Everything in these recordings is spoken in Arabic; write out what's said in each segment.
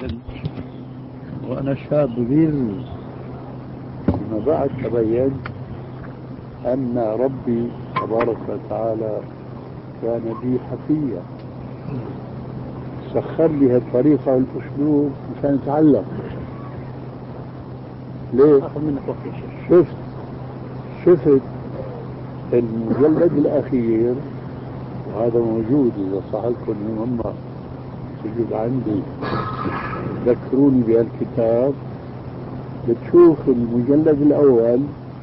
العلم وأنا شاب غير. فيما بعد تبين أن ربي تبارك وتعالى كان بي حفيا، سخر لي الطريقة والأسلوب مشان أتعلم. ليه؟ شفت المجلد الأخير، وهذا موجود إذا صح لكم هم موجود عندي، ذكروني بهالكتاب. بتشوف المجلد الأول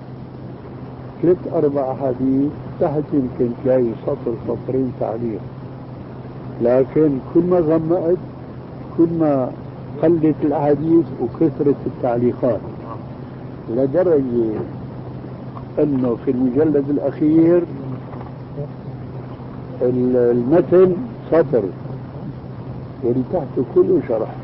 3-4 أحاديث، تحت يمكن تلاقي سطر سطرين تعليق، لكن كل ما غمقت كل ما قلت الأحاديث وكثرت التعليقات، لدرجة أنه في المجلد الأخير المتن سطر واللي تحته كله شرح.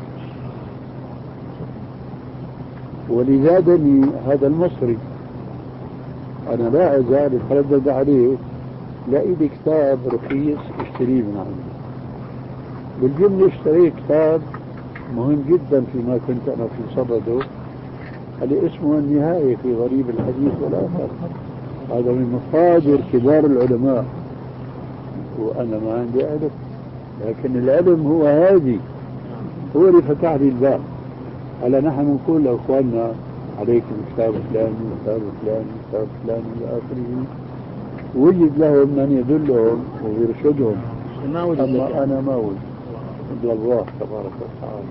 ولزادني هذا المصري، أنا لا أزال أتردد عليه، لقيت كتاب رخيص اشتريه من عنده. بالجملة اشتريت كتاب مهم جدا فيما كنت أنا في صدده، اللي اسمه النهاية في غريب الحديث والآثار. هذا من مصادر كبار العلماء، وأنا ما عندي علم، لكن العلم هو هادي، هو اللي فتح لي الباب. هلا نحن نقول لأخواننا عليكم كتاب فلان وكتاب فلان وكتاب فلان إلى آخره، وجد لهم من يدلهم ويرشدهم، أما أنا ما وجد إلا الله تبارك وتعالى.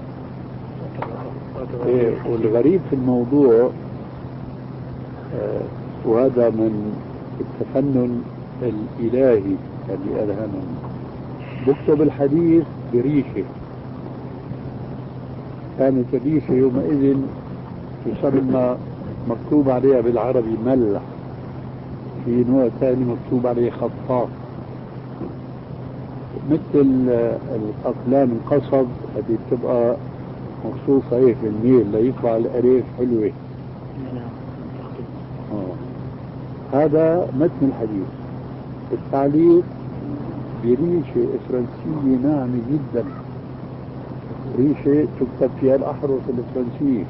والغريب في الموضوع وهذا من التفنن الإلهي الذي ألهمني، بكتب الحديث بريشة، كانت الريشة يومئذ تسمى مكتوب عليها بالعربي ملح، في نوع ثاني مكتوب عليه خطاط، مثل الأقلام القصب اللي بتبقى مخصوصة هيك بالميل ليطلع الأليف حلوة. هذا متن الحديث. التعليق بريشة فرنسية ناعمة جدا، ريشة تكتب فيها الأحرف الفرنسية.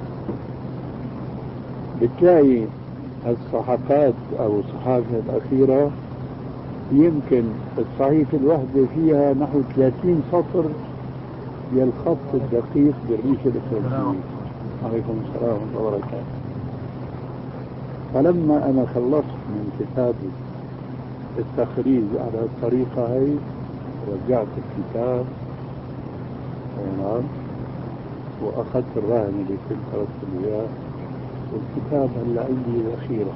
بتلاقي الصحافات أو الصحافة الأخيرة يمكن الصحيفة الواحدة فيها نحو 30 سطر بالخط الدقيق بالريشة الفرنسية. عليكم السلام ورحمة الله وبركاته. فلما أنا خلصت من كتابي التخريج على الطريقة هي، رجعت الكتاب وأخذت الرهن اللي كنت أرسل إياه، والكتاب هلا عندي الأخيرة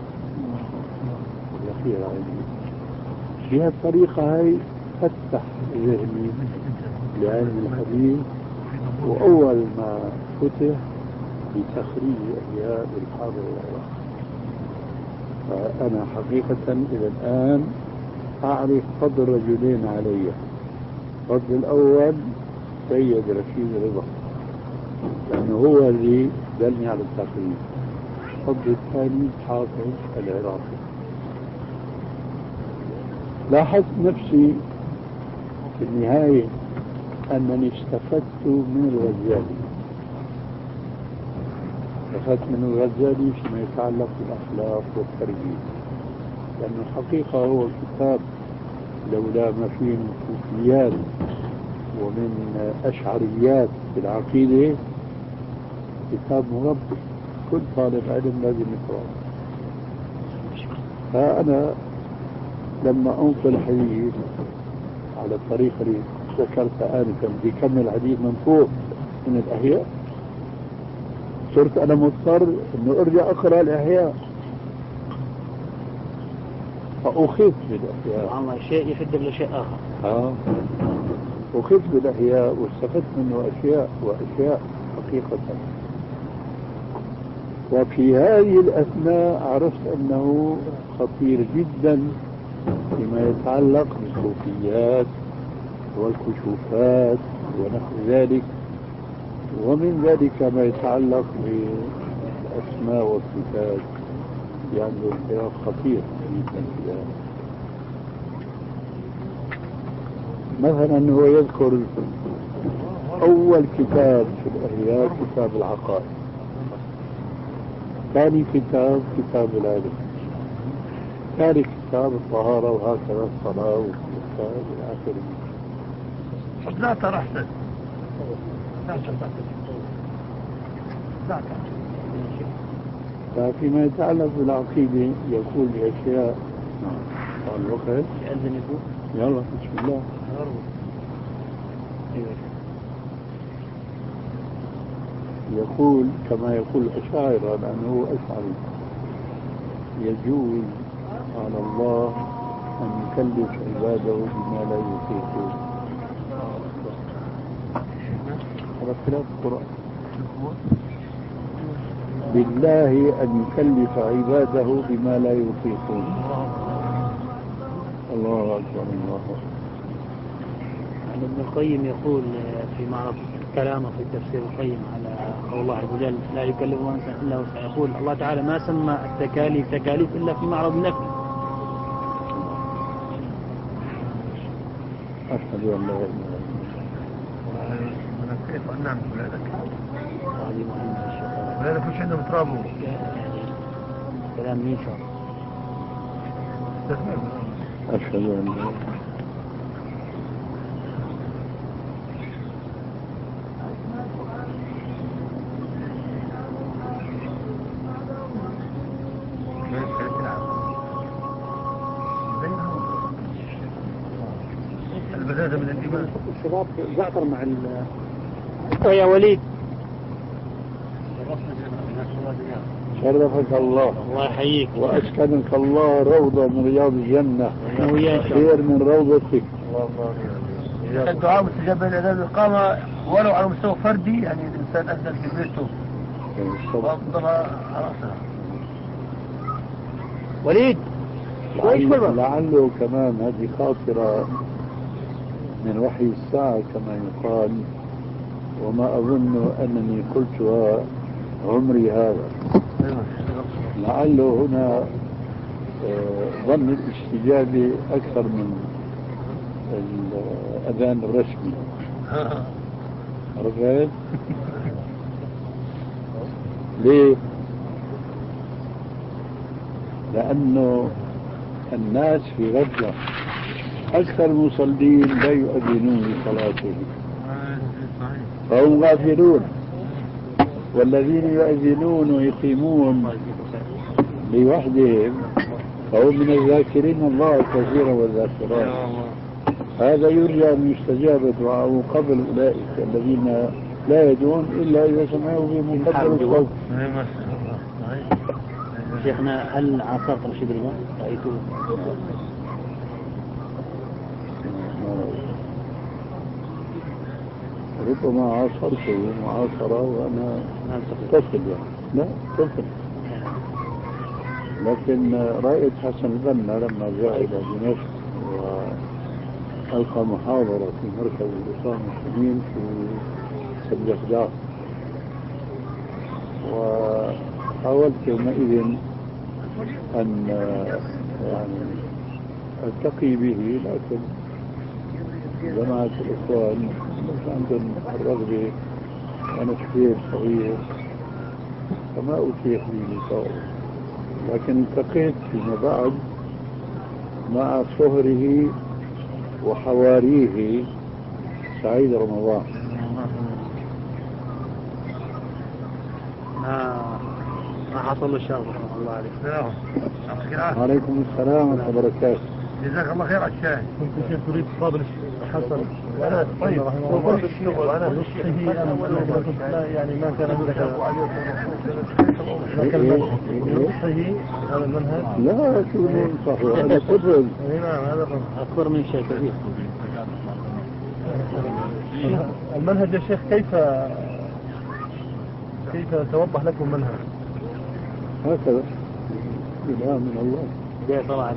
عندي. بهذه الطريقة هي فتح ذهني لعلم الحديث، وأول ما فتح بتخريج أحياء الحاضر والعراق. فأنا حقيقة إلى الآن أعرف فضل رجلين علي. الفضل الأول سيد رشيد رضا، لأنه هو اللي دلني على التخريج. الفضل الثاني حافظ العراقي. لاحظت نفسي في النهاية أنني استفدت من الغزالي، فيما يتعلق بالأخلاق والتربية، لأن الحقيقة هو كتاب لولا ما فيه من صوفيات ومن أشعريات في العقيدة كتاب مربي، كل طالب علم لازم يقرأه. فأنا لما أنقل الحديث على الطريقة اللي ذكرتها آنفا بيكمل الحديث من فوق من الأحياء، صرت أنا مضطر أنه أرجع أقرأ الأحياء، فأخذت بالأحياء. الله شيء يفيد لشيء آخر. أخذت بالأحياء واستفدت منه أشياء وأشياء حقيقة. وفي هذه الأثناء عرفت أنه خطير جدا فيما يتعلق بالصوفيات والكشوفات ونحو ذلك، ومن ذلك ما يتعلق بالأسماء والصفات، يعني الخلاف خطير جدا في هذا. مثلا هو يذكر أول كتاب في الإحياء كتاب العقائد، ثاني كتاب كتاب العلم، ثالث كتاب الطهارة، وهكذا الصلاة والزكاة إلى آخره. لا ترى أحسن فيما يتعلق بالعقيدة يقول بأشياء. قال الوقت يأذن يقول يلا بسم الله. يقول كما يقول الأشاعرة لأنه هو أشعري، يجوز على الله أن يكلف عباده بما لا يطيقون. هذا خلاف القرآن. بالله أن يكلف عباده بما لا يطيقون. الله أكبر الله أكبر. ابن القيم يقول في معرض كلامه في تفسير القيم على قول الله عز وجل لا يكلف نفسا الا وسعها، يقول الله تعالى ما سمى التكاليف تكاليف الا في معرض النفي. أشهد أن لا إله إلا الله. كيف نعم ولادك؟ هذه مهمة الشيخ. ولادك وش عندهم ترابوا؟ كلام مين شاء. أشهد أن لا البلادة من الإيمان. الشباب زعتر مع يا وليد. شرفك الله. الله يحييك. وأسكنك الله روضة من رياض الجنة، خير من روضتك. الدعاء مستجاب الأذان الإقامة ولو على مستوى فردي، يعني الإنسان أذن في بيته وأفضل على رأسها. وليد لعله كمان هذه خاطرة من وحي الساعة كما يقال، وما أظن أنني قلتها عمري هذا. لعله هنا ظن الاستجابة أكثر من الأذان الرسمي. عرفت؟ ليه؟ لأنه الناس في غزة أكثر المصلين لا يؤذنون لصلاتهم فهم غافلون، والذين يؤذنون ويقيمون لوحدهم فهم من الذاكرين الله كثيرا والذاكرات. هذا يرجى أن يستجاب دعاءه قبل أولئك الذين لا يدعون إلا إذا سمعوا بمقدر الصوت. شيخنا هل عاصرت رشيد رضا؟ رأيته؟ ربما عاصرته معاصرة وأنا طفل يعني. لا طفل، لكن رأيت حسن البنا لما جاء إلى دمشق وألقى محاضرة في مركز الإسلام المسلمين في سبلغداد، وحاولت يومئذ أن يعني ألتقي به، لكن جماعة الإخوان مش عندهم الرغبة، أنا كثير صغير فما أتيح لي لقاءه، لكن التقيت فيما بعد مع صهره وحواريه سعيد رمضان. ما حصل له الشر رحمه الله عليه. وعليكم السلام ورحمة الله وبركاته. جزاك الله خير على الشاي. كنت شيخ تريد تقابل حسن وانا طيب وانا يعني ما كان عندك نصحه هذا المنهج؟ لا شو ننصحه، هذا طفل. نعم هذا أكبر من شيء كبير. المنهج يا شيخ كيف توضح لكم منهج؟ هكذا إلهام من الله. جاء طبعا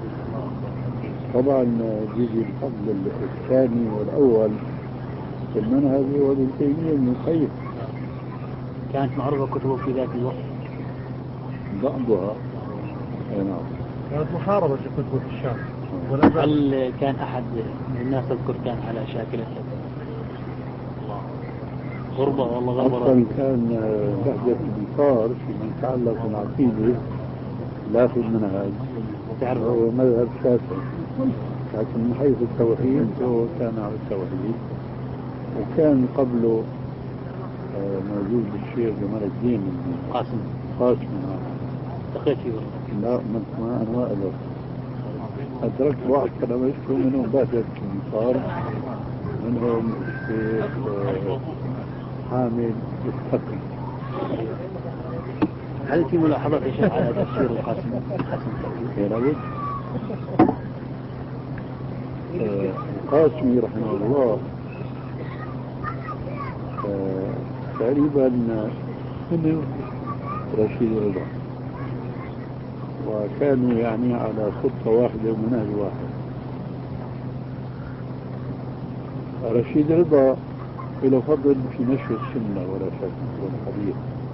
يجي الفضل الثاني والأول في المنهج هو ابن تيمية ابن القيم. كانت معروفة كتبه في ذاك الوقت بعضها. نعم. كانت محاربة في كتبه في الشام. هل كان أحد من الناس تذكر كان على شاكلة؟ غربة والله غربة. أصلا كان بهجة الإنكار فيما يتعلق بالعقيدة لا في المنهج هو مذهب شافعي، لكن من حيث التوحيد هو كان على التوحيد. وكان قبله موجود الشيخ جمال الدين قاسم التقيت فيه والله. لا ما أنا ما أدرك. أدركت واحد كلام يشكو منهم بهجة الإنكار، منهم الشيخ حامد الثقي. هل في ملاحظات يا شيخ على تفسير القاسم؟ يا رجل القاسمي رحمه الله تقريبا من رشيد رضا، وكانوا يعني على خطة واحدة ومنهج واحد. رشيد رضا له فضل في نشر السنة ولا شك والحديث،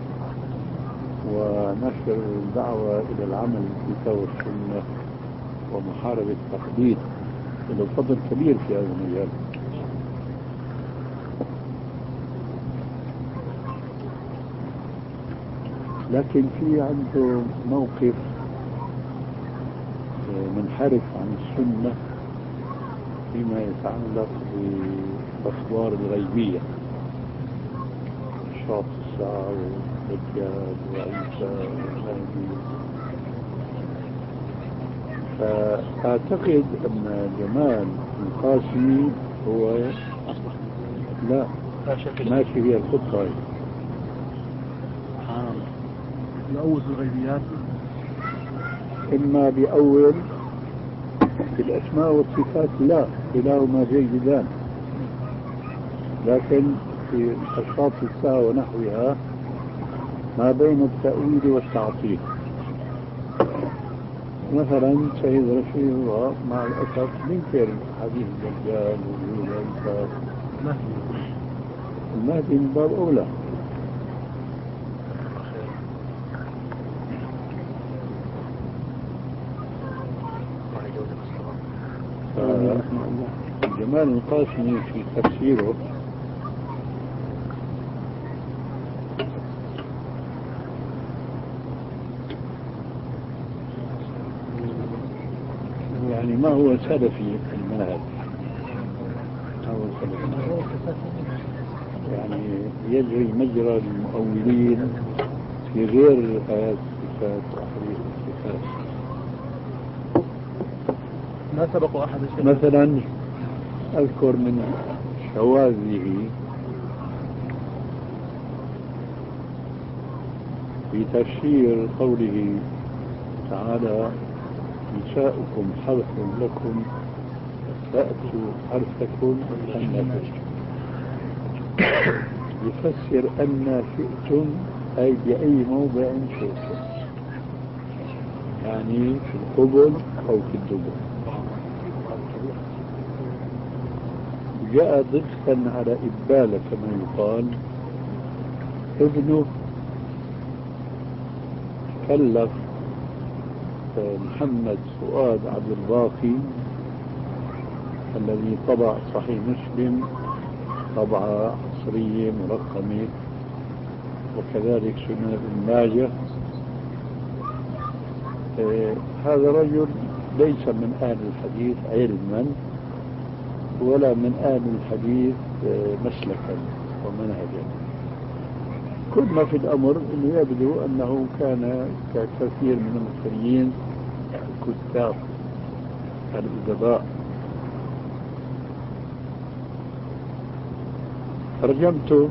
ونشر الدعوة إلى العمل بالكتاب والسنة ومحاربة التقليد، له فضل كبير في هذا المجال. لكن في عنده موقف منحرف عن السنة فيما يتعلق بالأخبار الغيبية، شاط الساعة والدجال وعيسى والمهدي. فأعتقد أن جمال القاسمي هو لا ماشي هي الخطة هي. سبحان الله. يؤول الغيبيات إما بأول في الأسماء والصفات لا، كلاهما جيدان، لكن في أشخاص الساعة ونحوها ما بين التأويل والتعطيل. مثلا سيد رشيد الله مع الأسف ينكر حديث الدجال ووجود عيسى، المهدي من باب أولى. جمال القاسمي في تفسيره يعني ما هو سلفي في المنهج، هو سلفي يعني يجري مجرى المؤولين في غير آيات الصفات وأحاديث الصفات. ما سبق أحد الشيء. مثلا أذكر من شواذه في تفسير قوله تعالى نساؤكم حرث لكم فأتوا حرثكم أن يفسر أن شئتم أي بأي موضع شئتم، يعني في القبل أو في الدبر. جاء ضدكا على إبالة كما يقال. ابنه كلف محمد فؤاد عبد الباقي الذي طبع صحيح مسلم طبعة عصرية مرقمة، وكذلك سنن ابن ماجه. هذا الرجل ليس من أهل الحديث علما ولا من أهل الحديث مسلكا ومنهجا. كل ما في الأمر أنه يبدو أنه كان ككثير من المصريين الكتاب الأدباء. ترجمته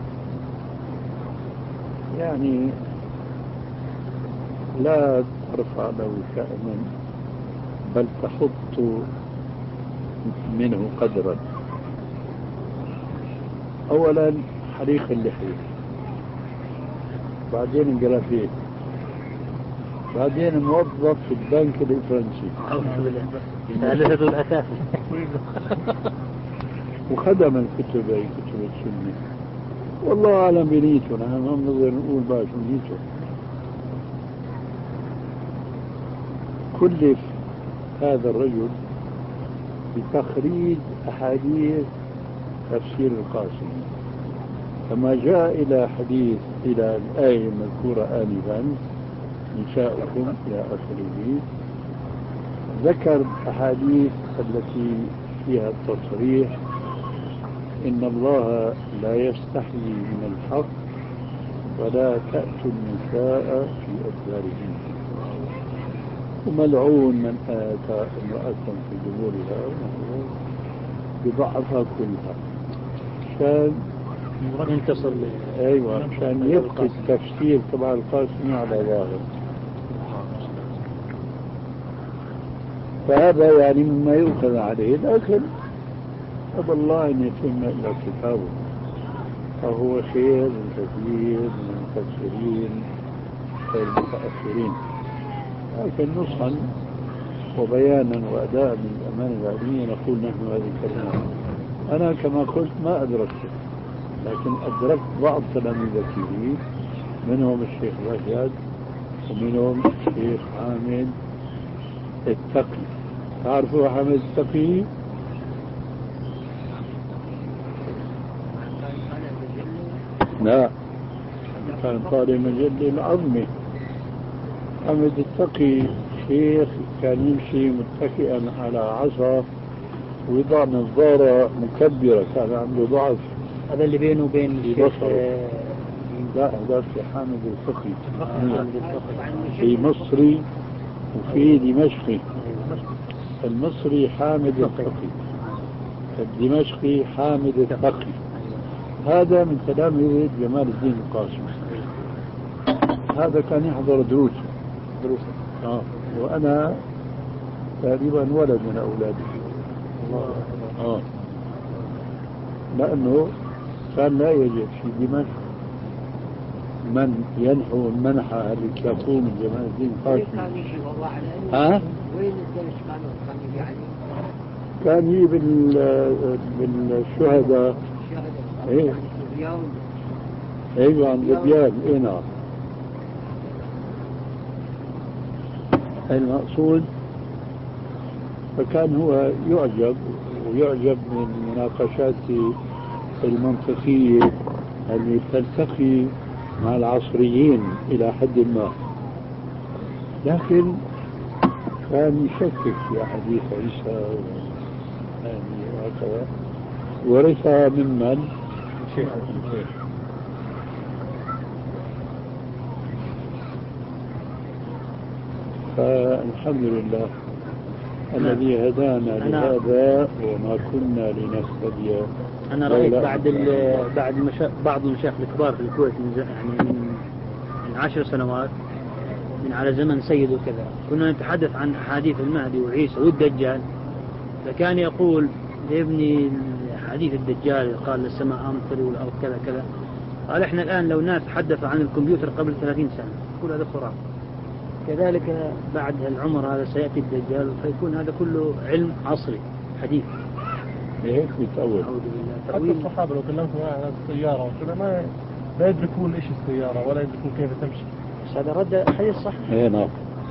يعني لا ترفع له شأنا بل تحط منه قدرا. أولا حريق اللحية، بعدين الجرافيك، بعدين موظف في البنك الفرنسي هذا الأساس وخدم الكتب أي كتب السنة. والله أعلم بنيته، نحن ما نقدر نقول بقى شو نيته. كلف هذا الرجل بتخريج أحاديث تفسير القاسمي كما جاء إلى حديث إلى الآية المذكورة آنفا نساؤكم إلى آخره، ذكر أحاديث التي فيها التصريح إن الله لا يستحيي من الحق ولا تأتوا النساء في أدبارهن، وملعون من آتى امرأة في دبورها بضعفها كلها، عشان ينتصر. أيوة، عشان يبقي التفسير تبع القاسم على ظاهر. فهذا يعني مما يؤخذ عليه، لكن أبى الله أن يتم إلى كتابه، فهو خير من كثير من المفسرين المتأخرين. لكن نصحا وبيانا وأداء من الأمانة العلمية نقول نحن هذه الكلمات. أنا كما قلت ما أدركته، لكن أدركت بعض تلاميذته، منهم الشيخ رشاد ومنهم الشيخ حامد التقي. تعرفوا حامد التقي؟ لا، كان طالب مجلة العظمي. حامد التقي شيخ كان يمشي متكئا على عصا ويضع نظارة مكبرة، كان عنده ضعف. هذا اللي بينه وبين الشيخ لا، هذا في حامد التقي في مصري وفي دمشقي. المصري حامد التقي، الدمشقي حامد التقي. هذا من تلاميذ جمال الدين القاسم. هذا كان يحضر دروسه. وأنا تقريبا ولد من أولاده. لأنه كان لا يوجد في دمشق من ينحو المنحة التي تقوم من جمال الدين القاسم. وين الدرس كان يعني؟ كان يجي بالشهداء. ايه ايوه عند الديان. ايه نعم. المقصود فكان هو يعجب من مناقشات المنطقية اللي تلتقي مع العصريين إلى حد ما، لكن كان يشكك في أحاديث عيسى وهكذا، ورثها ممن؟ الشيخ. فالحمد لله الذي هدانا لهذا وما كنا لنهتدي. أنا رأيت بعض المشايخ الكبار في الكويت من 10 سنوات من على زمن سيد وكذا، كنا نتحدث عن حديث المهدي وعيسى والدجال، فكان يقول لابني حديث الدجال قال السماء أمطر والأرض كذا كذا، قال إحنا الآن لو ناس تحدث عن الكمبيوتر قبل 30 سنة كل هذا خرافة. كذلك بعد العمر هذا سيأتي الدجال فيكون هذا كله علم عصري حديث. ليش بيتأول؟ حتى الصحابة لو كلمتهم عن السيارة وكذا ما يدركون إيش السيارة ولا يدركون كيف تمشي. بس هذا رد حديث صح. إيه نعم.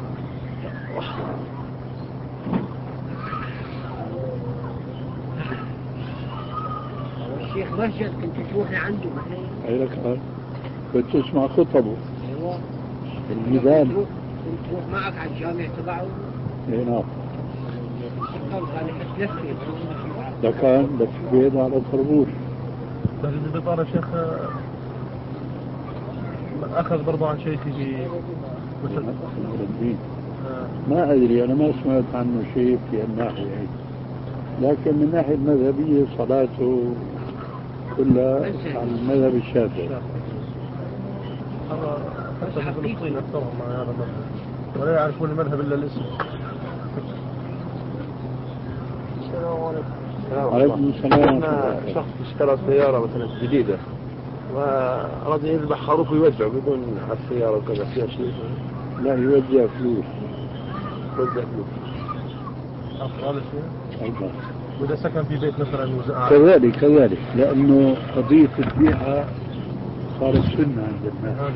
الشيخ رشد كنت تروحي عنده مثلا؟ أي لك كنت تسمع خطبه. أيوة. الميدان. كنت تروح معك على الجامع تبعه؟ إيه نعم. ده كان بس بيد على الخربوش. بس إذا بطار الشيخ أخذ برضه عن شيخي في الدين. ما أدري، أنا ما سمعت عنه شيء في الناحية، لكن من الناحية المذهبية صلاته كلها على المذهب الشافعي. حتى في فلسطين أكثرهم مع هذا المذهب ولا يعرفون المذهب إلا الاسم. السلام عليكم. عليكم السلام. شخص اشترى سيارة مثلا جديدة وأراد يذبح خروف ويوزعه بدون على السيارة وكذا، فيها شيء؟ لا، يوزع فلوس. يوزع فلوس. هذا الشيء. أيضا. وإذا سكن في بيت مثلا كذلك لأنه قضية البيعة صارت سنة عند الناس،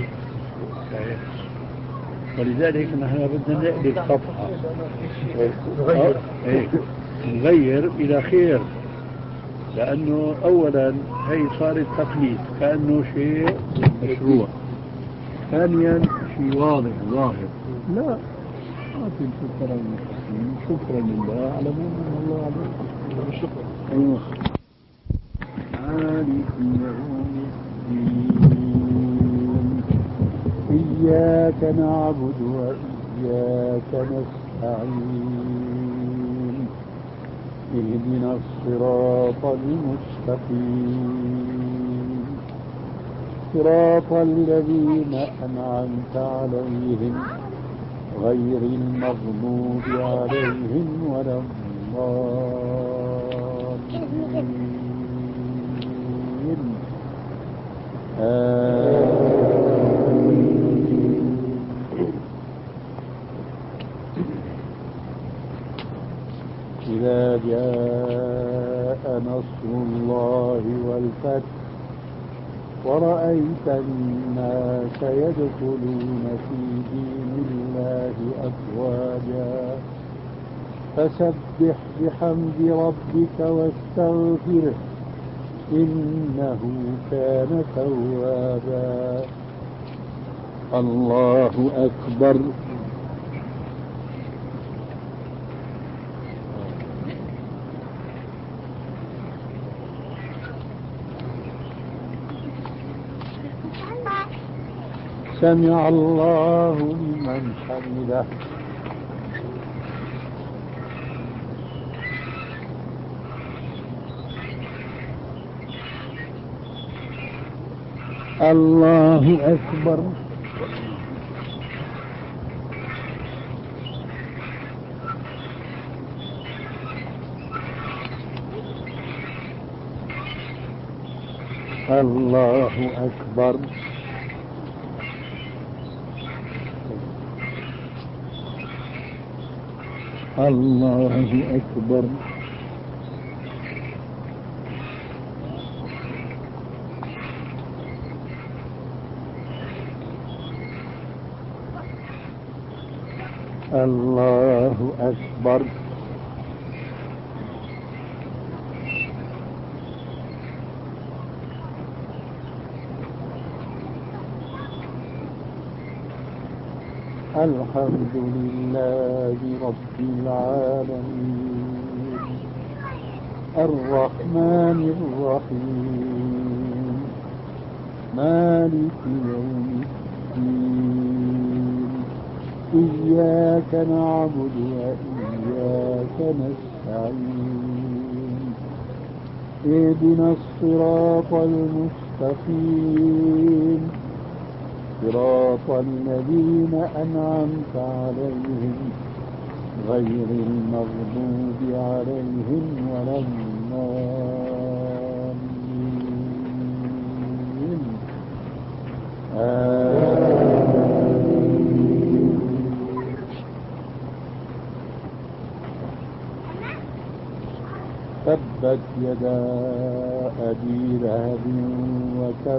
ولذلك نحن بدنا نقلب صفحة نغير إلى خير. لأنه أولا هي صارت تقليد كأنه شيء مشروع. ثانيا شيء واضح ظاهر. لا ما في شكرا للمسلمين، شكرا لله على ما من الله عليه. شكرا. أيوه. مالك يوم الدين إياك نعبد وإياك نستعين اهدنا الصراط المستقيم صراط الذين أنعمت عليهم غير المغضوب عليهم ولا الضالين. إذا جاء نصر الله والفتح ورأيت الناس يدخلون في دين الله أفواجا فسبح بحمد ربك واستغفره إنه كان توابا. الله أكبر. سمع الله لمن حمده. الله أكبر. الله أكبر. الله أكبر. الله أكبر. الحمد لله رب العالمين الرحمن الرحيم مالك يوم الدين إياك نعبد وإياك نستعين اهدنا الصراط المستقيم صراط الذين أنعمت عليهم غير المغضوب عليهم ولا الضالين. تبت يدا أبي لهب وتب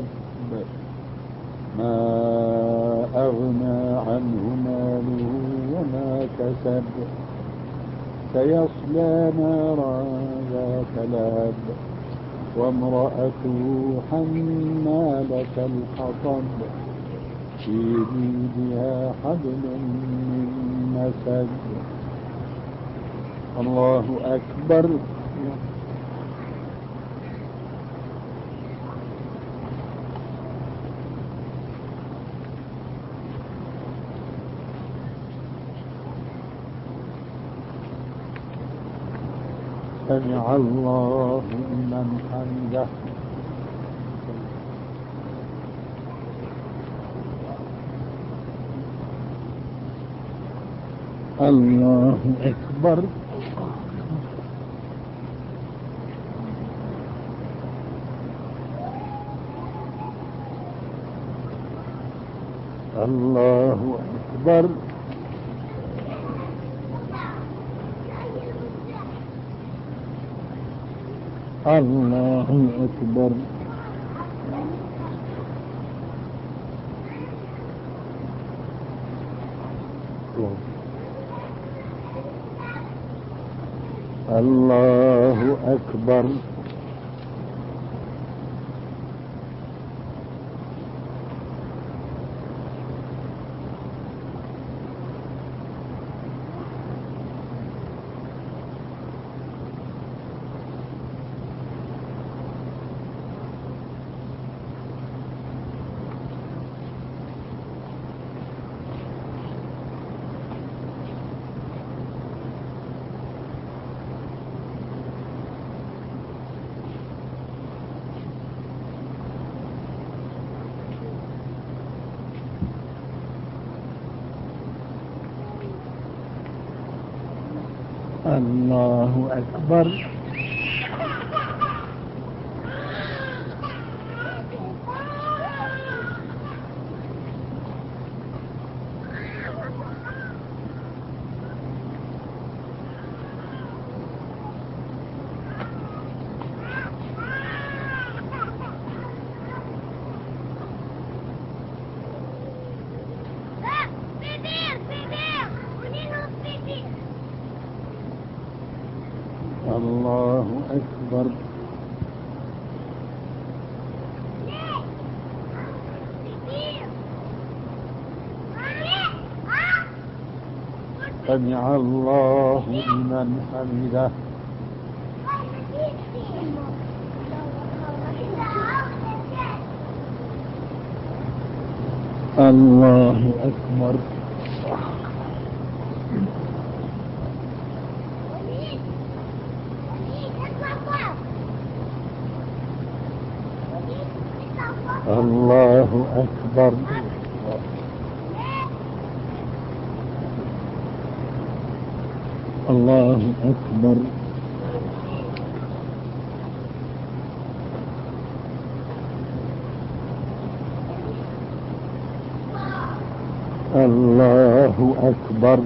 ما أغنى عنه ماله وما كسب سيصلى نارا ذات لهب وامرأته حمالة الحطب في جيدها حبل من مسد. الله أكبر. سمع الله لمن حمده. الله أكبر. الله أكبر. الله أكبر. الله أكبر. الله أكبر. الله أكبر. سمع الله لمن حمده. الله أكبر. الله أكبر. الله أكبر. الله أكبر.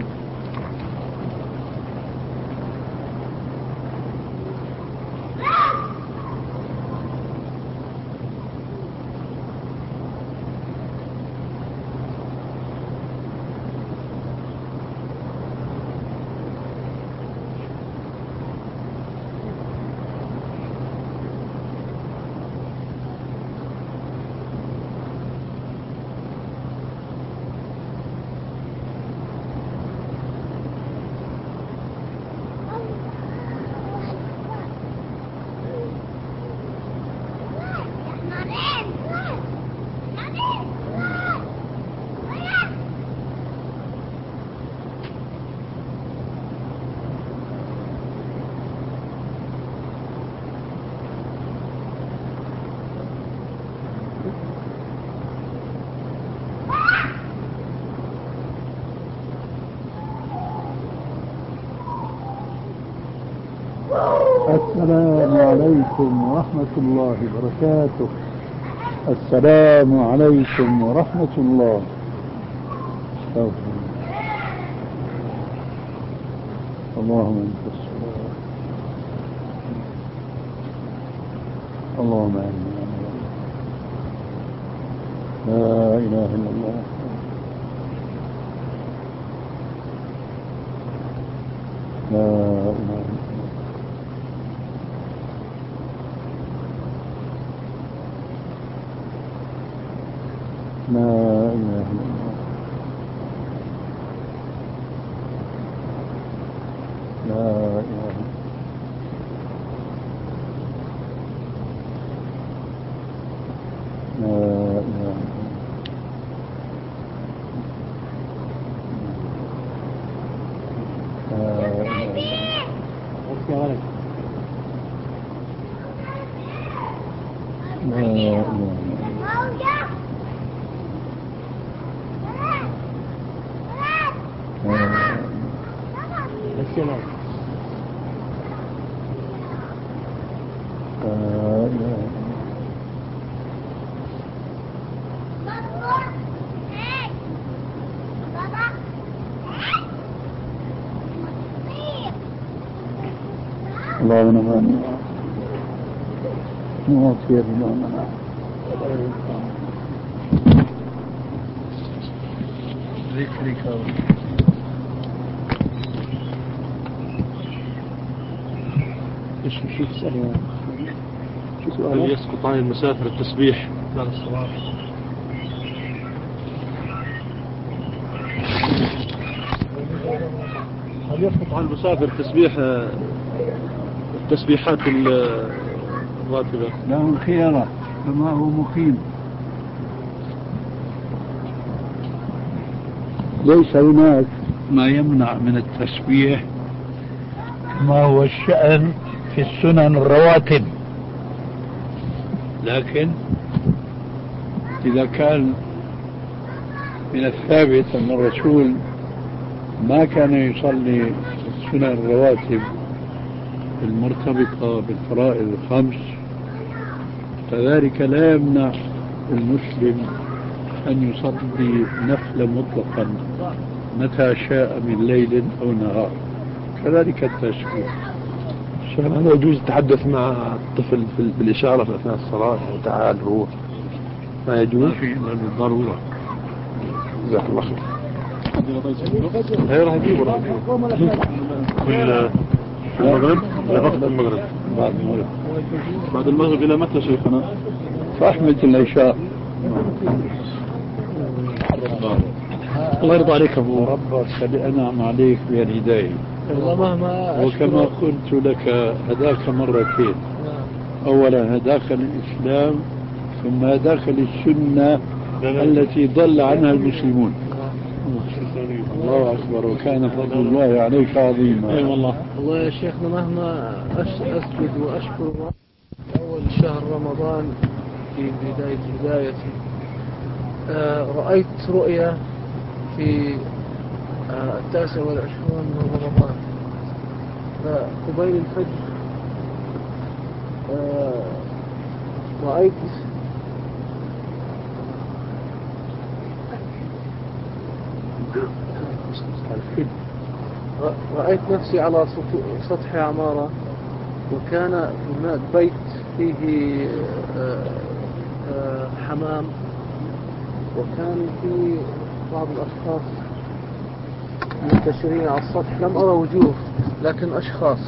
السلام عليكم ورحمة الله وبركاته. السلام عليكم ورحمة الله. استغفر اللهم انت السلام. اللهم امين. لا اله الا الله. لا اله الا الله. لا إله إلا الله. لا إله إلا الله. لا إله إلا الله. لا إله إلا الله. السلام. اللهم امين. موفق لنا. ذكرك. شو تسأل؟ شو سؤالك؟ هل يسقط عن المسافر التسبيح بعد الصلاة؟ هل يسقط عن المسافر التسبيحات الراتبة؟ له الخيارة كما هو مقيم. ليس هناك ما يمنع من التسبيح ما هو الشأن في السنن الرواتب، لكن إذا كان من الثابت أن الرسول ما كان يصلي السنن الرواتب المرتبطة بالفرائض الخمس، فذلك لا يمنع المسلم أن يصلي نفلا مطلقا متى شاء من ليل أو نهار، كذلك التشبيه. هل يجوز التحدث مع الطفل بالإشارة في أثناء الصلاة؟ تعال روح، ما يجوز؟ ما في إلا للضرورة. جزاك الله خير. هي راح يجيبوا المغرب إلى وقت المغرب. بعد المغرب إلى متى شيخنا؟ رحمة العشاء. الله يرضى عليك أبو ربك فلأنعم عليك بالهداية. وكما قلت لك هداك مرتين، أولا هداك للإسلام، ثم هداك للسنة التي ضل عنها المسلمون. الله أكبر، وكان فضل الله عليك عظيما. أي والله. والله يا شيخنا مهما أسجد وأشكر الله أول شهر رمضان في بداية هدايتي رأيت رؤيا في 29 من رمضان، فقبيل الفجر رأيت نفسي على سطح عمارة، وكان هناك بيت فيه حمام، وكان في بعض الأشخاص منتشرين على السطح، لم أرى وجوه لكن أشخاص.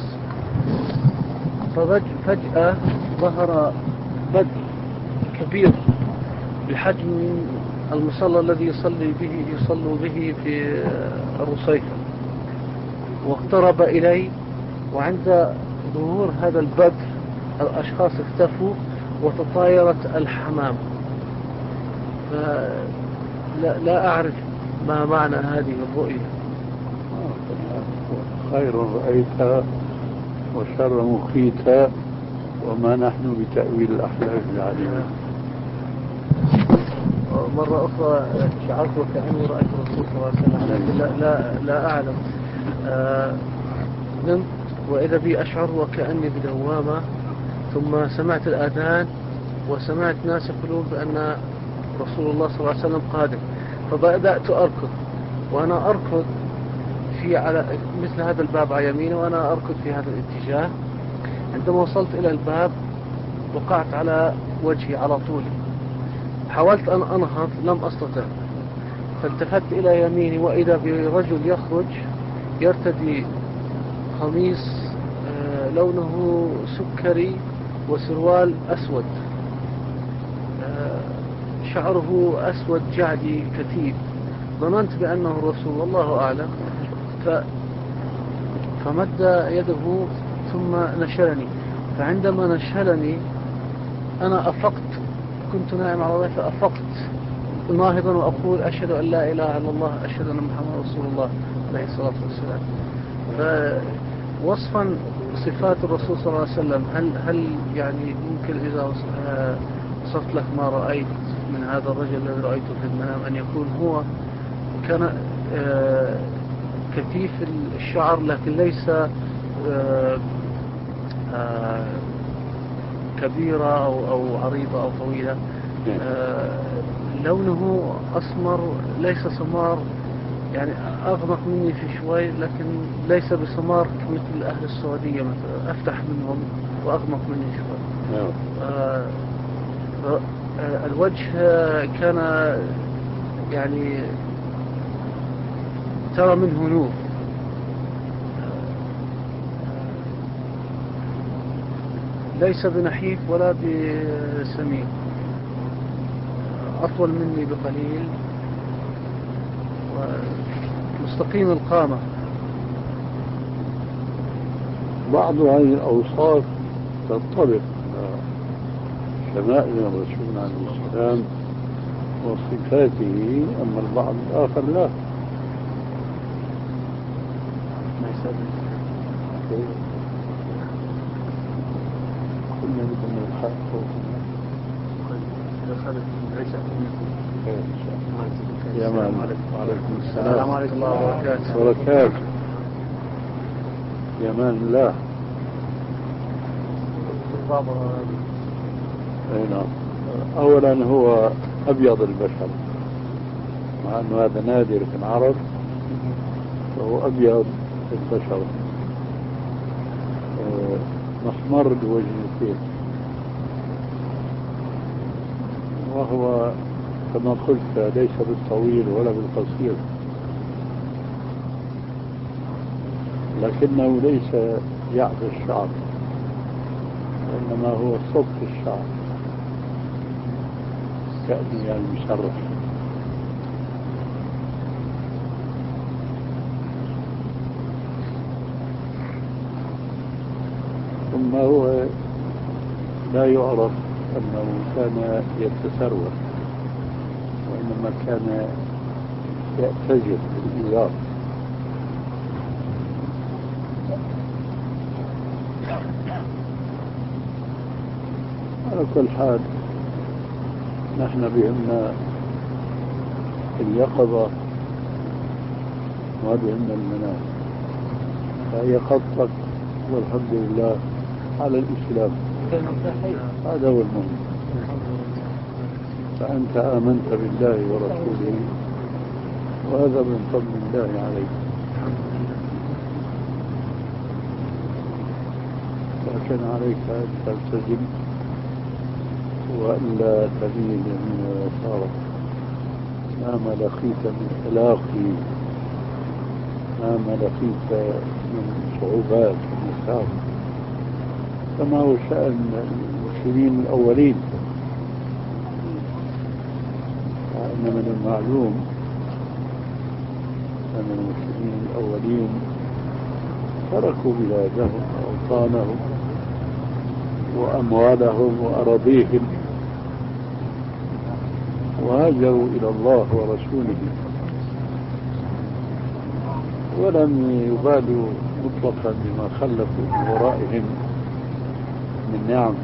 ففجأة ظهر بدر كبير بحجم المصلى الذي يصلوا به في الرصيفة، واقترب إلي، وعند ظهور هذا البدر الأشخاص اختفوا وتطايرت الحمام. فلا أعرف ما معنى هذه الرؤية. خير رأيت وشر مخيت، وما نحن بتأويل الأحلام العليمة. مرة أخرى شعرت وكأني رأيت الرسول صلى الله عليه وسلم، لكن لا أعلم. نمت وإذا بي أشعر وكأني بدوامة، ثم سمعت الأذان وسمعت ناس يقولون بأن رسول الله صلى الله عليه وسلم قادم، فبدأت أركض، وأنا أركض على مثل هذا الباب على يميني، وأنا أركض في هذا الاتجاه. عندما وصلت إلى الباب وقعت على وجهي على طولي، حاولت أن أنهض لم أستطع، فالتفت إلى يميني وإذا برجل يخرج يرتدي قميص لونه سكري وسروال أسود، شعره أسود جعدي كثيف، ظننت بأنه الرسول والله أعلم. فمد يده ثم نشلني، فعندما نشلني أنا أفقت، كنت نائم على ضيفة، فأفقت ناهضا وأقول أشهد أن لا إله إلا الله، أشهد أن محمد رسول الله عليه الصلاة والسلام. فوصفا صفات الرسول صلى الله عليه وسلم، هل يعني ممكن إذا وصفت لك ما رأيت من هذا الرجل الذي رأيته في المنام أن يكون هو كان كثيف الشعر لكن ليس كبيرة أو عريضة أو طويلة، لونه أسمر ليس سمار، يعني أغمق مني في شوي لكن ليس بسمار مثل أهل السعودية مثلا، أفتح منهم وأغمق مني شوي. الوجه كان يعني ترى منه نور، ليس بنحيف ولا بسمين، أطول مني بقليل ومستقيم القامة. بعض هذه الأوصاف تنطبق شمائل الرسول عليه السلام وصفاته، أما البعض الآخر لا. كنا بدنا الحق يا مان. السلام عليكم ورحمة الله وبركاته. بأمان الله. أي نعم. أولا هو أبيض البشر، مع أنه هذا نادر في العرب، فهو أبيض البشر، مسمر بوجهتين، وهو كما قلت ليس بالطويل ولا بالقصير، لكنه ليس يعفي الشعر، وإنما هو صبت الشعر كأنه يعني مشرف. ثم هو لا يعرف أنه كان يتسرور، وإنما كان يأتجر بالإيراد. على كل حال نحن بهمنا اليقظة ما بهمنا المنام، فهي خطك والحمد لله على الإسلام، هذا هو المهم. فأنت آمنت بالله ورسوله، وهذا من فضل الله عليك. لكن عليك أن تلتزم وألا تميل يمين ويسارا، ما لقيت من تلاقي، ما لقيت من صعوبات ومسار، كما هو شأن المسلمين الأولين. وأن من المعلوم أن المسلمين الأولين تركوا بلادهم وأوطانهم وأموالهم وأراضيهم وهاجروا إلى الله ورسوله، ولم يبالوا مطلقا بما خلفوا من ورائهم من نعم،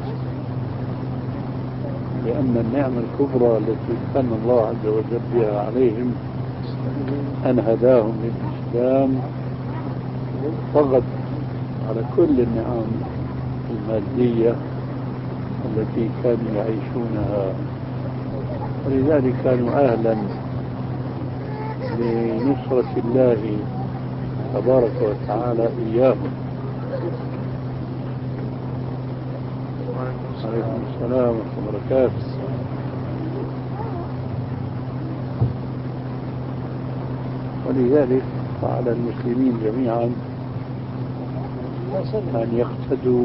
لأن النعمة الكبرى التي امتن الله عز وجل بها عليهم أن هداهم للإسلام طغت على كل النعم المادية التي كانوا يعيشونها، ولذلك كانوا أهلا لنصرة الله تبارك وتعالى إياهم. عليكم السلام ورحمة الله وبركاته. ولذلك فعلى المسلمين جميعا أن يقتدوا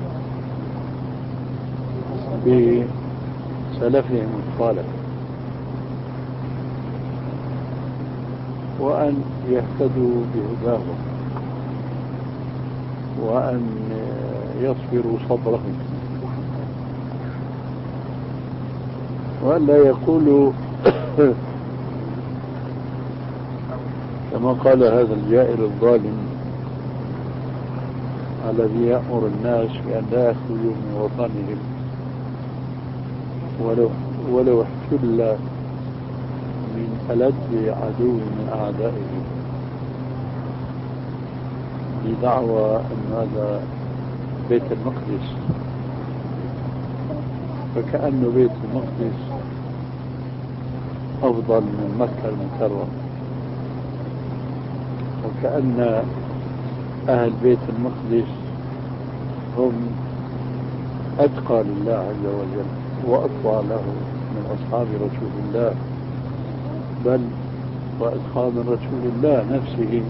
بسلفهم الصالح، وأن يهتدوا بهداهم، وأن يصبروا صبرهم، وأن لا يقولوا كما قال هذا الجائر الظالم الذي يأمر الناس بأن لا يخرجوا من وطنهم ولو احتل من ألد عدو من أعدائهم، بدعوى أن هذا بيت المقدس، فكأنه بيت المقدس أفضل من مكة المكرمة، وكأن أهل بيت المقدس هم أتقى لله عز وجل وأطوى له من أصحاب رسول الله، بل وأتقى من رسول الله نفسه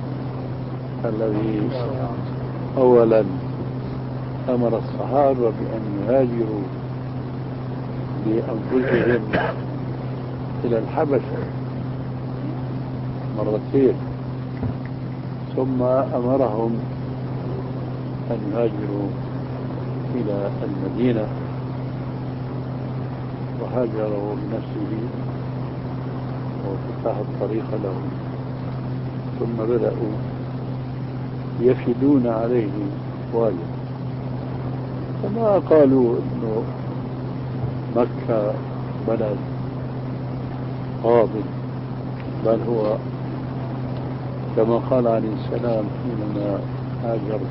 الذي أولا أمر الصحابة بأن يهاجروا بأنفسهم إلى الحبشة مرتين، ثم أمرهم أن يهاجروا إلى المدينة، وهاجروا بنفسه وفتح الطريق لهم، ثم بدأوا يفدون عليه واجب. فما قالوا إنه مكة بلد قابل، بل هو كما قال عليه السلام حينما هاجر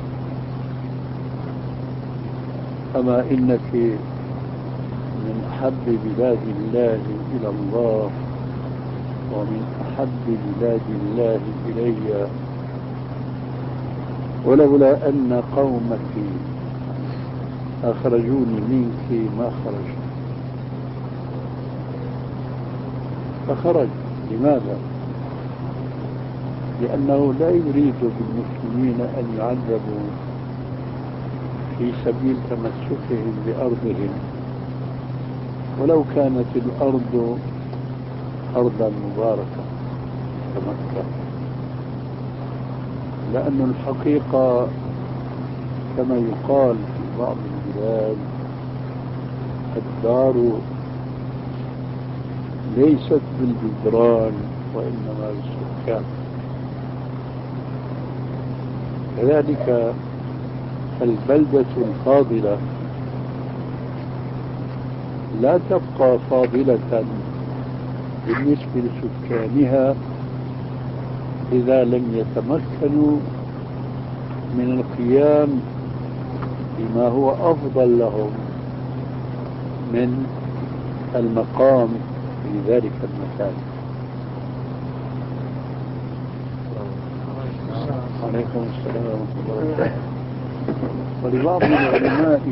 أما إنك من أحب بلاد الله إلى الله ومن أحب بلاد الله إلي، ولولا أن قومك أخرجوني منك ما خرجت. فخرج. لماذا؟ لأنه لا يريد بالمسلمين أن يعذبوا في سبيل تمسكهم بأرضهم، ولو كانت الأرض أرضا مباركة كمكة. لأن الحقيقة كما يقال في بعض البلاد الدار ليست بالجدران وإنما بالسكان. كذلك البلدة الفاضلة لا تبقى فاضلة بالنسبة لسكانها إذا لم يتمكنوا من القيام بما هو أفضل لهم من المقام في ذلك المكان. عليكم السلام ورحمة الله وبركاته. ولبعض العلماء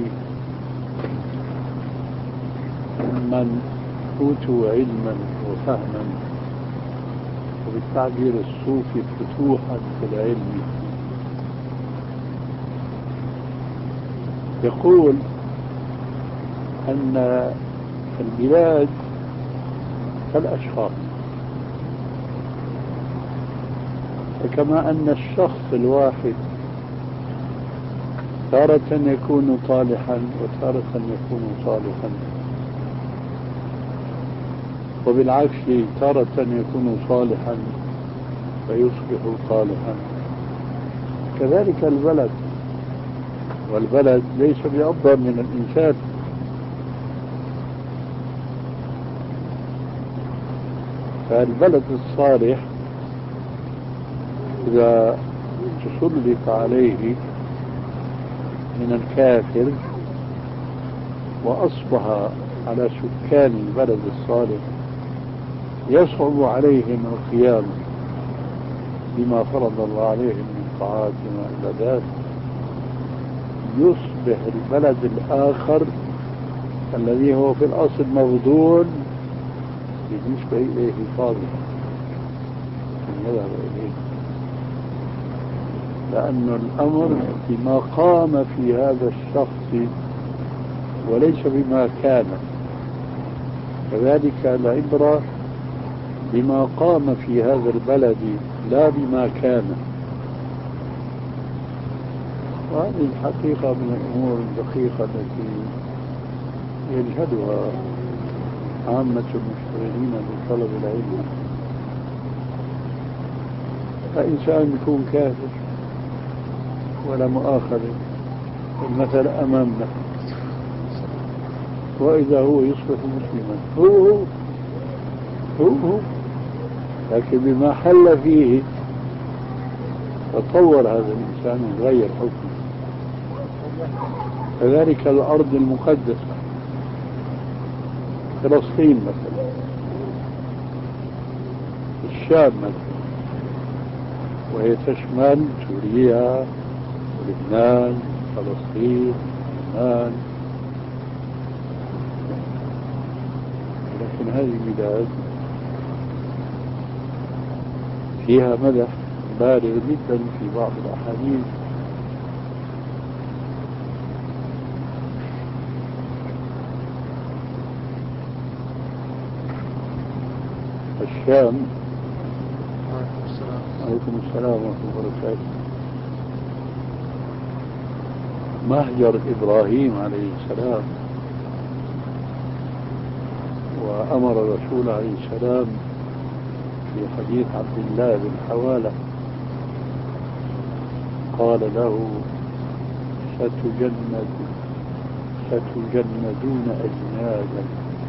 من أوتوا علما وفهما وبالتعبير الصوفي فتوحا في العلم يقول أن البلاد كالأشخاص، فكما أن الشخص الواحد تارة يكون طالحا وتارة يكون صالحا، وبالعكس تارة يكون صالحا فيصبح صالحا، كذلك البلد. والبلد ليس بأفضل من الإنسان. فالبلد الصالح إذا تسلط عليه من الكافر وأصبح على سكان البلد الصالح يصعب عليهم القيام بما فرض الله عليهم من طاعات وعبادات، يصبح البلد الآخر الذي هو في الأصل مفضول بالنسبة إليه فاضل أن يذهب إليه، لأن الأمر بما قام في هذا الشخص وليس بما كان. كذلك العبرة بما قام في هذا البلد لا بما كان. وهذه الحقيقة من الأمور الدقيقة التي يجهدها عامة المشتغلين بطلب العلم. فإنسان يكون كافر ولا مؤاخذة، المثل أمامنا، وإذا هو يصبح مسلما هو لكن بما حل فيه تطور هذا الإنسان وغير حكمه. كذلك الأرض المقدسة فلسطين مثلا، الشام مثلا، وهي تشمل سوريا ولبنان فلسطين لبنان، لكن هذه البلاد فيها مدح بالغ جدا في بعض الأحاديث. الشام عليكم السلام ورحمة الله وبركاته مهجر إبراهيم عليه السلام، وأمر الرسول عليه السلام في حديث عبد الله بن حوالة قال له ستجندون أجنادا،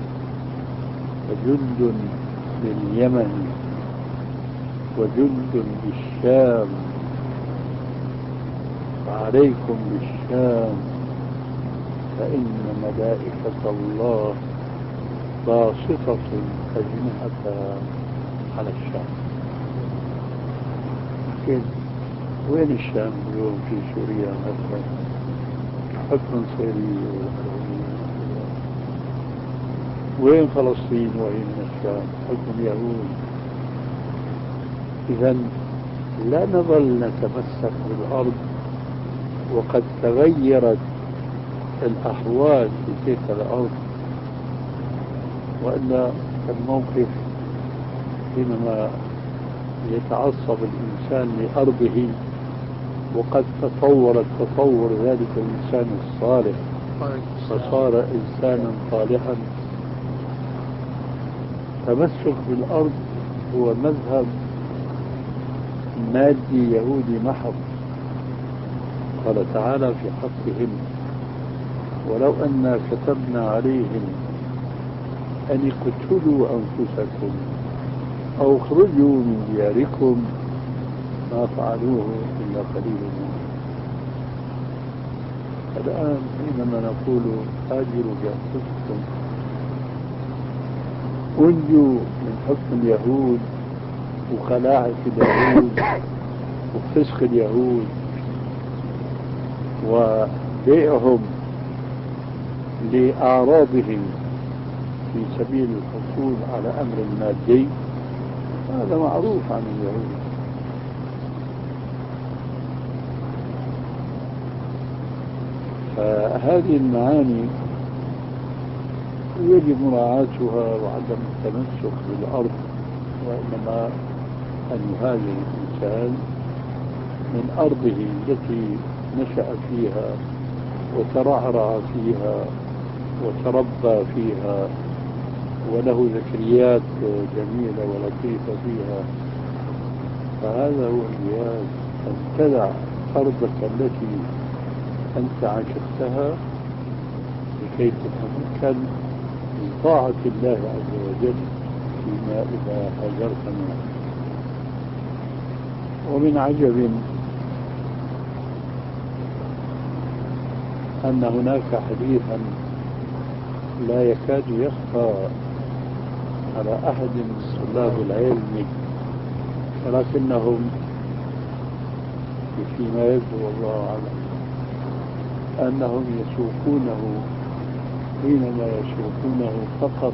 فجند لليمن وجند للشام فعليكم بالشام فإن ملائكة الله باسطة أجنحتها على الشام. لكن وين الشام اليوم؟ في سوريا مثلا حكم صيري. وين فلسطين وهي من الشام؟ حكم يهود. إذا لا نظل نتمسك بالأرض وقد تغيرت الأحوال في تلك الأرض، وإلا الموقف حينما يتعصب الإنسان لأرضه وقد تطور التطور ذلك الإنسان الصالح فصار إنسانا صالحا. تمسك بالأرض هو مذهب مادي يهودي محض. قال تعالى في حقهم ولو أنا كتبنا عليهم أن اقتلوا أنفسكم أو اخرجوا من دياركم ما فعلوه إلا قليل منهم. الآن حينما نقول هاجروا بأنفسكم انجوا من حكم اليهود وخلاعة اليهود وفسق اليهود وبيعهم لأعراضهم في سبيل الحصول على أمر مادي، هذا معروف عن اليهود. فهذه المعاني يجب مراعاتها وعدم التمسك بالأرض، وإنما أن يهاجر الإنسان من أرضه التي نشأ فيها وترعرع فيها وتربى فيها وله ذكريات جميلة ولطيفة فيها. فهذا هو الجهاد، أن تدع أرضك التي أنت عشقتها لكي تتمكن من طاعة الله عز وجل فيما إذا هاجرت منه. ومن عجب أن هناك حديثا لا يكاد يخفى على أحد من طلاب العلم، ولكنهم فيما يبدو والله أعلم أنهم يسوقونه حينما يسوقونه فقط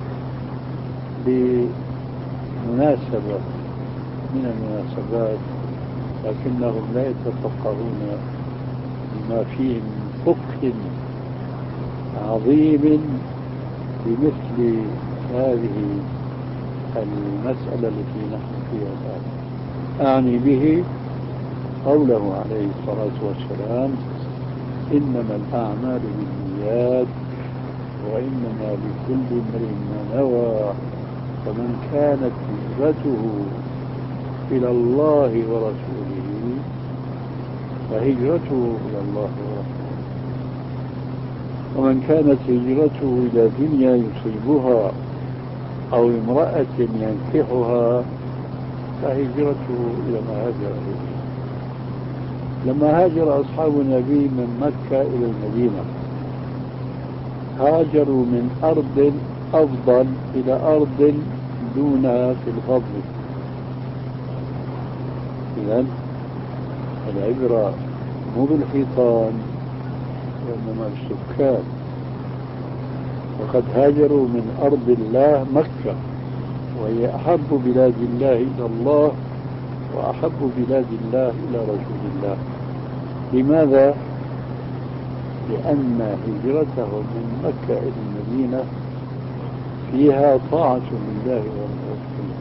بمناسبة من المناسبات، لكنهم لا يتفقهون بما فيه من فقه عظيم بمثل هذه المسألة التي نحن فيها الآن. أعني به قوله عليه الصلاة والسلام إنما الأعمال بالنيات وإنما لكل امرئ ما نوى فمن كانت هجرته إلى الله ورسوله فهجرته إلى الله ورسوله، ومن كانت هجرته إلى دنيا يصيبها أو امرأة ينكحها فهجرته إلى ما هاجر إليه. لما هاجر أصحاب النبي من مكة إلى المدينة هاجروا من أرض أفضل إلى أرض دونها في الفضل. إذن العبرة مو بالحيطان وإنما السكان. وقد هاجروا من أرض الله مكة وهي أحب بلاد الله إلى الله وأحب بلاد الله إلى رسول الله. لماذا؟ لأن هجرتهم من مكة إلى المدينة فيها طاعة لله ورسوله،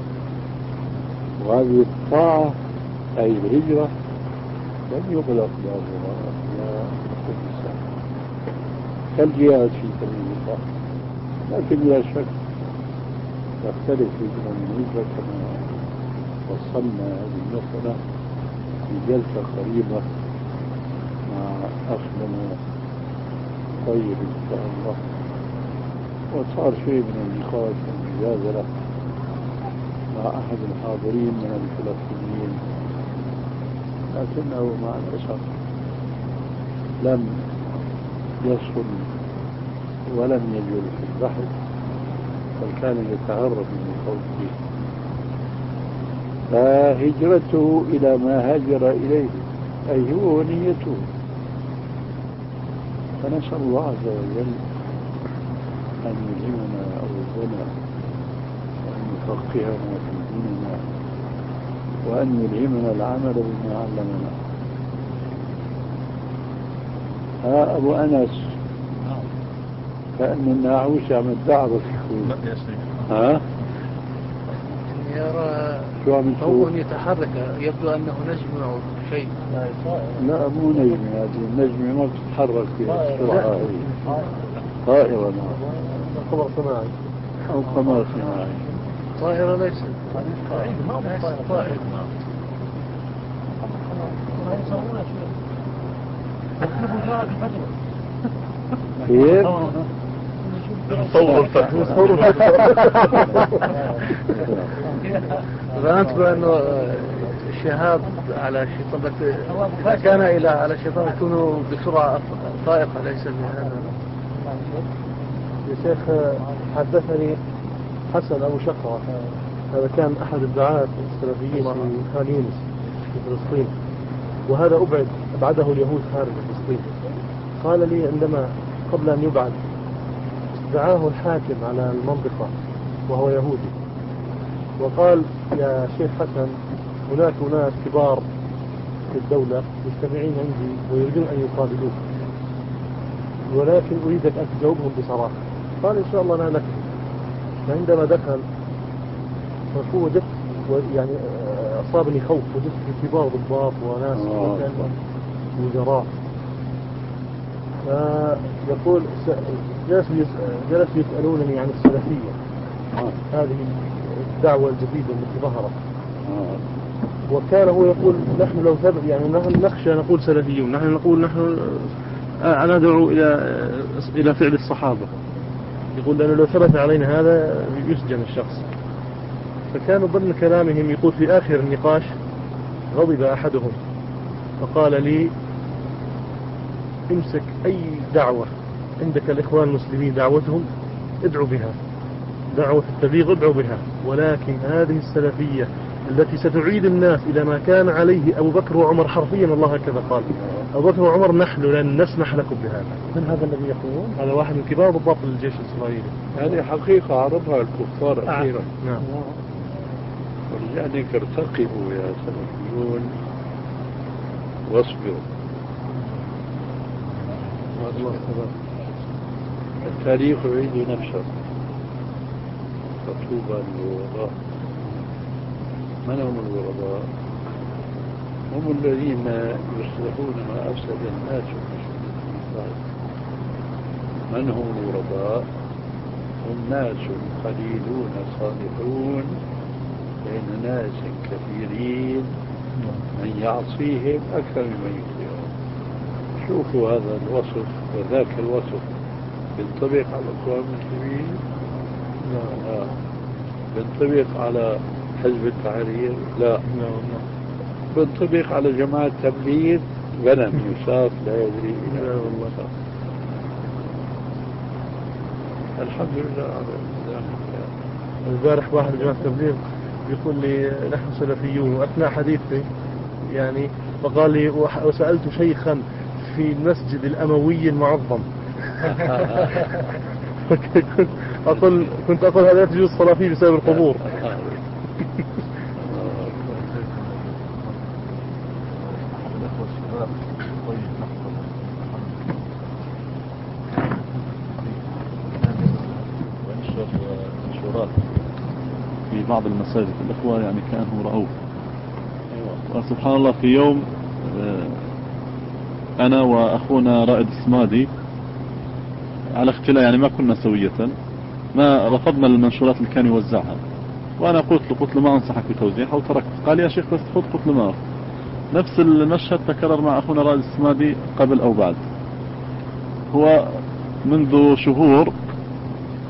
وهذه الطاعة أي الهجرة لم يغلق بابها لا الإنسان كالجهاد في سبيل الله. لكن لا شك تختلف هجرة من هجرة كما وصلنا هذه المسألة في جلسة قريبة مع أخنا طيب إن شاء الله. وصار شيء من النقاش والمجادلة مع أحد الحاضرين من الفلسطينيين لكنه مع الأسف لم يصل ولم يجل في البحث، بل كان يتهرب من قوله، فهجرته إلى ما هاجر إليه أي هو ونيته. فنسأل الله عز وجل أن يلهمنا أولنا، وأن يفقهنا في ديننا، وأن يلهمنا العمل بما علمنا. ها أبو أنس، كأن الناعوس عم تدعبك. ها؟ يرى شو عم هو تشوف؟ يتحرك، يبدو أنه نجم أو شيء. لا مو نجمة، هذه النجمة ما بتتحرك بسرعة، هي طائرة. قمر صناعي أو قمر صناعي. طائرة ليست طائرة. كيف؟ ظننت بأنه شهاب على شيطان، إذا كان إلى على شيطان يكون بسرعة طائقة ليس بهذا. يا شيخ حدثني حسن أبو شقرة، هذا كان أحد الدعاة السلفيين في خان يونس في فلسطين، وهذا أبعده اليهود خارج فلسطين. قال لي عندما قبل أن يبعد دعاه الحاكم على المنطقة وهو يهودي، وقال: يا شيخ حسن، هناك ناس كبار في الدولة مجتمعين عندي ويريدون أن يقابلوك، ولكن أريدك أن تجاوبهم بصراحة. قال: إن شاء الله أنا لك. فعندما دخل وجدت يعني أصابني خوف، وجدت في كبار ضباط وناس وزراء. فيقول جلسوا يسألونني عن السلفية، هذه الدعوة الجديدة التي ظهرت. وكان هو يقول: نحن لو ثبت يعني نحن نخشى نقول سلفيون، نحن نقول نحن ندعو إلى فعل الصحابة. يقول لأنه لو ثبت علينا هذا يسجن الشخص. فكانوا ضمن كلامهم يقول في آخر النقاش غضب أحدهم فقال لي: امسك أي دعوة عندك الإخوان المسلمين دعوتهم ادعو بها، دعوة التبليغ ادعو بها، ولكن هذه السلفية التي ستعيد الناس إلى ما كان عليه أبو بكر وعمر، حرفيا الله هكذا قال: أبو بكر وعمر نحن لن نسمح لكم بهذا. من هذا الذي يقول؟ هذا واحد من كبار ضباط الجيش الإسرائيلي. هذه حقيقة عرضها الكفار أخيرا. نعم. ولذلك ارتقبوا يا سلفيون واصبروا. التاريخ يعيد نفسه. فطوبى للغرباء. من هم الغرباء؟ هم الذين يصلحون ما أفسد الناس في سنة الله. من هم الغرباء؟ هم ناس قليلون صالحون بين ناس كثيرين من يعصيهم أكثر ممن يطيعون. شوفوا هذا الوصف وذاك الوصف بينطبق على الأخوان المسلمين؟ لا. بينطبق على حزب التحرير؟ لا. بينطبق على جماعة تبليغ غنم يساق لا يدري إلى والله. الحمد لله على ذلك. البارح واحد جماعة تبليغ يقول لي: نحن سلفيون، وأثناء حديثي يعني فقال لي: وسألت شيخا في المسجد الأموي المعظم. كنت أقول هذا تجوز الصلاة فيه بسبب القبور. في بعض المساجد الإخوة يعني كأنهم رأوه. وسبحان الله في يوم أنا وأخونا رائد السمادي على اختلاف، يعني ما كنا سوية، ما رفضنا المنشورات اللي كان يوزعها، وأنا قلت له ما أنصحك بتوزيعها وتركت. قال: يا شيخ بس تحط. قلت له ما أعرف. نفس المشهد تكرر مع أخونا رائد السمادي قبل أو بعد. هو منذ شهور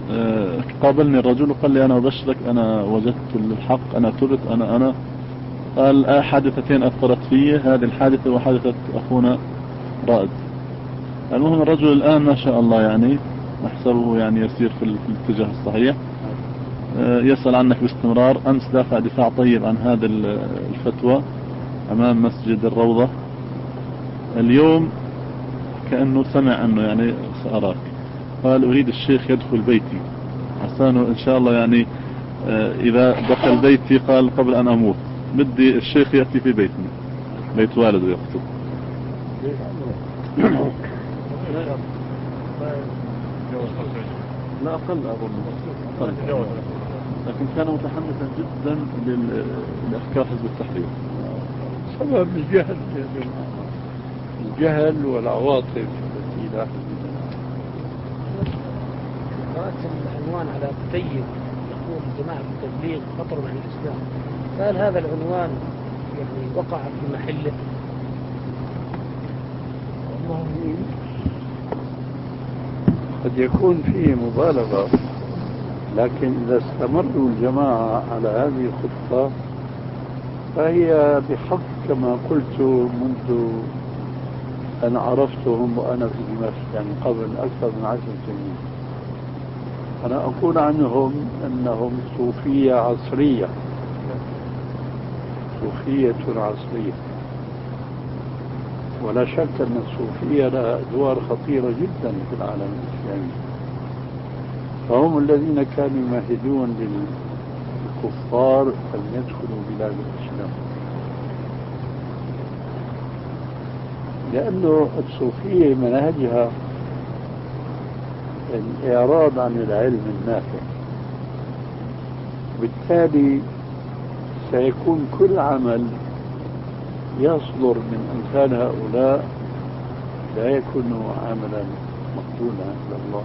قابلني الرجل وقال لي: أنا أبشرك، أنا وجدت الحق، أنا تبت، أنا قال حادثتين أثرت فيه، هذه الحادثة وحادثة أخونا رائد. المهم الرجل الآن ما شاء الله يعني نحسبه يعني يسير في الاتجاه الصحيح، يسأل عنك باستمرار. أمس دافع دفاع طيب عن هذا الفتوى أمام مسجد الروضة، اليوم كأنه سمع أنه يعني سأراك، قال أريد الشيخ يدخل بيتي حسانه إن شاء الله يعني إذا دخل بيتي قال قبل أن أموت بدي الشيخ يأتي في بيتنا، بيت والده يخطب. لا أقل أظن، لكن كان متحمسا جدا لأفكار حزب التحرير. سبب الجهل يا جماعة، الجهل والعواطف التي لا قرأت العنوان على كتيب يقول جماعة التبليغ خطر عن الإسلام، فهل هذا العنوان يعني وقع في محله؟ والله قد يكون فيه مبالغة، لكن إذا استمروا الجماعة على هذه الخطة فهي بحق كما قلت منذ أن عرفتهم وأنا في دمشق، يعني قبل أكثر من 10 سنين. أنا أقول عنهم أنهم صوفية عصرية، صوفية عصرية، ولا شك أن الصوفية لها أدوار خطيرة جدا في العالم الإسلامي، فهم الذين كانوا يمهدون للكفار أن يدخلوا بلاد الإسلام، لأنه الصوفية منهجها الإعراض عن العلم النافع، بالتالي سيكون كل عمل يصدر من أمثال هؤلاء لا يكون عملا مقبولا عند الله.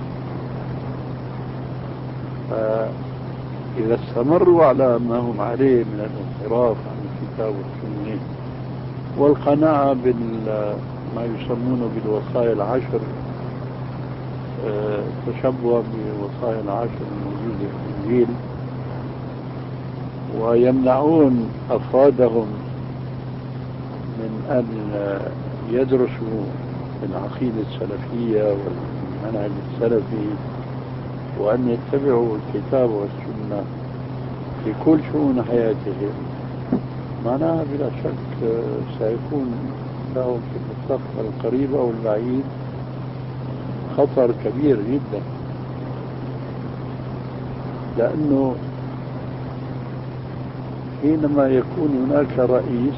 فإذا استمروا على ما هم عليه من الانحراف عن الكتاب والسنة والقناعة بما يسمونه بالوصايا العشر، تشبه بوصايا العشر الموجودة في الإنجيل، ويمنعون أفرادهم من أن يدرسوا العقيدة السلفية والمنهج السلفي وأن يتبعوا الكتاب والسنة في كل شؤون حياتهم، معناها بلا شك سيكون لهم في المستقبل القريب أو البعيد خطر كبير جدا، لأنه حينما يكون هناك رئيس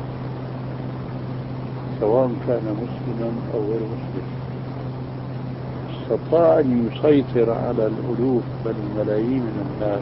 سواء كان مسلما أو غير مسلم استطاع أن يسيطر على الألوف بل الملايين من الناس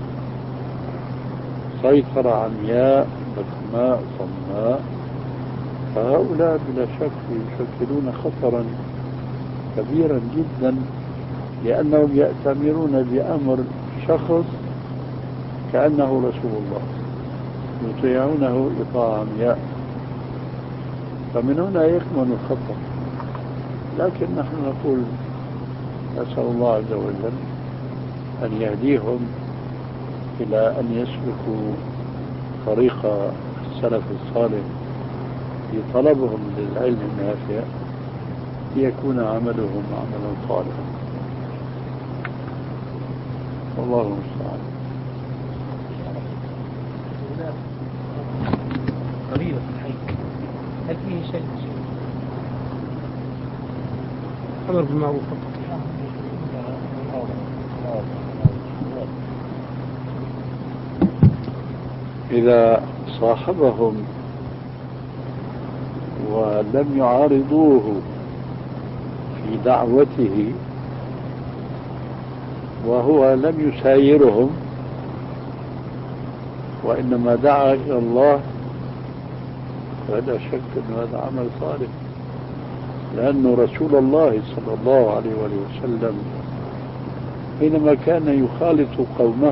سيطرة عمياء بكماء صماء، فهؤلاء بلا شك يشكلون خطرا كبيرا جدا، لأنهم يأتمرون بأمر شخص كأنه رسول الله، يطيعونه إطاعة عمياء، فمن هنا يكمن الخطر. لكن نحن نقول نسأل الله عز وجل أن يهديهم إلى أن يسلكوا طريق السلف الصالح في طلبهم للعلم النافع ليكون عملهم عملا صالحا، والله المستعان. قريبة في الحي هل فيه شيء أمر بالمعروف فقط؟ إذا صاحبهم ولم يعارضوه في دعوته وهو لم يسايرهم وإنما دعا إلى الله فلا شك أن هذا عمل صالح، لأن رسول الله صلى الله عليه وسلم حينما كان يخالط قومه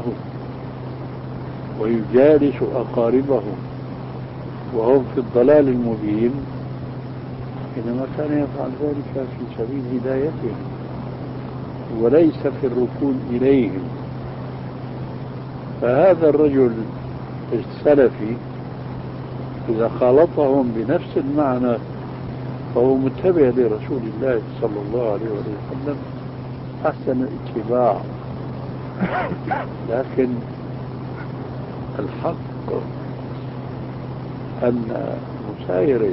ويجالس أقاربه وهم في الضلال المبين، حينما كان يفعل ذلك في سبيل هدايتهم وليس في الركون إليهم. فهذا الرجل السلفي إذا خالطهم بنفس المعنى فهو متبع لرسول الله صلى الله عليه وسلم أحسن الاتباع. لكن الحق أن مسايرة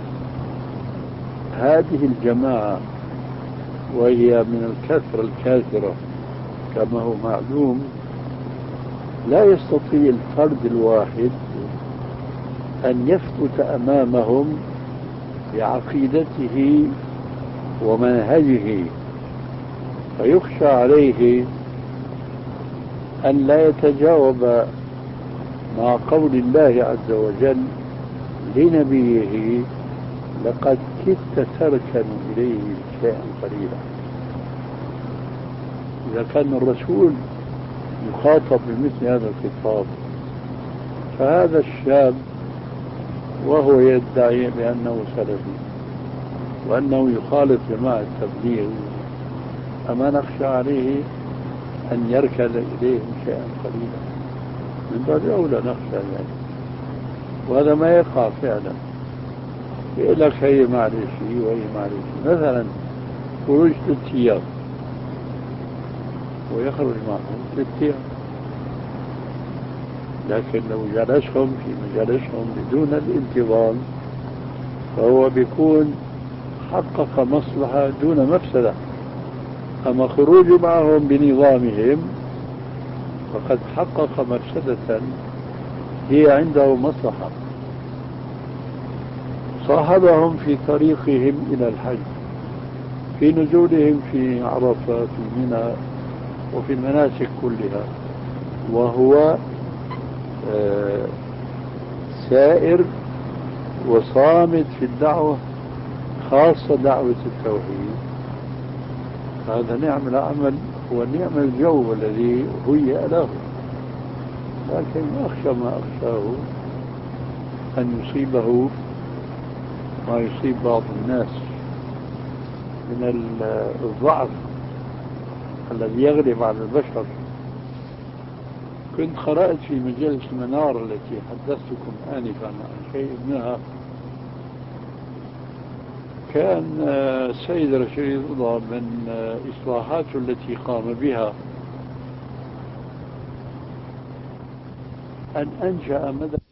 هذه الجماعة وهي من الكثرة الكاثرة كما هو معلوم لا يستطيع الفرد الواحد أن يثبت أمامهم بعقيدته ومنهجه، فيخشى عليه أن لا يتجاوب مع قول الله عز وجل لنبيه لقد كدت تركن إليه شيئا قليلا. إذا كان الرسول يخاطب بمثل هذا الخطاب فهذا الشاب وهو يدعي بأنه سلفي وأنه يخالف جماعة التبليغ أما نخشى عليه أن يركن إليهم شيئا قليلا؟ من باب أولى نخشى ذلك، وهذا ما يقع فعلا. يقول لك هي معلش وهي معلش، مثلا خروج للتيار ويخرج معهم للتيار، لكن لو جلسهم في مجالسهم بدون الانتظام فهو بيكون حقق مصلحة دون مفسدة. أما خروج معهم بنظامهم فقد حقق مفسدة هي عنده مصلحة. صاحبهم في طريقهم إلى الحج، في نزولهم في عرفة في منى وفي المناسك كلها، وهو سائر وصامت في الدعوة خاصة دعوة التوحيد. هذا نعم العمل ونعم الجو الذي هيأ له، لكن أخشى ما أخشاه أن يصيبه ما يصيب بعض الناس من الضعف الذي يغلب على البشر. كنت قرأت في مجلة المنار التي حدثتكم آنفا عن شيء منها، كان السيد رشيد رضا من إصلاحاته التي قام بها أن أنشأ مدى